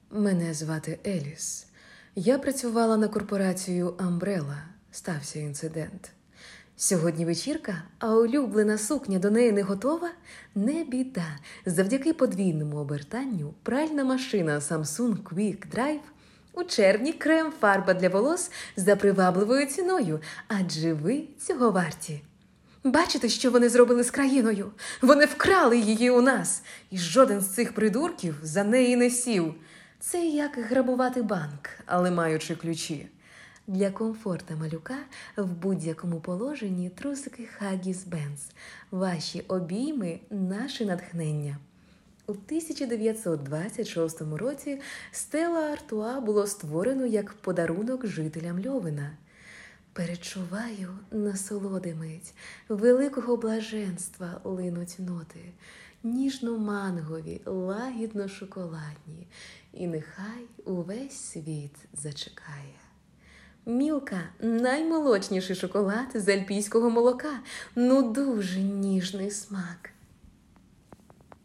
Мене звати Еліс. Я працювала на корпорацію Umbrella. Стався інцидент. Сьогодні вечірка, а улюблена сукня до неї не готова? Не біда. Завдяки подвійному обертанню пральна машина Samsung Quick Drive у червні крем-фарба для волос за привабливою ціною, адже ви цього варті. Бачите, що вони зробили з країною? Вони вкрали її у нас, і жоден з цих придурків за неї не сів. Це як грабувати банк, але маючи ключі. Для комфорта малюка в будь-якому положенні трусики Huggies Benz. Ваші обійми – наше натхнення. У 1926 році Стелла Артуа було створено як подарунок жителям Льовина. Перечуваю насолоди мить, великого блаженства линуть ноти, ніжно-мангові, лагідно-шоколадні, і нехай увесь світ зачекає. Мілка – наймолочніший шоколад з альпійського молока, ну дуже ніжний смак.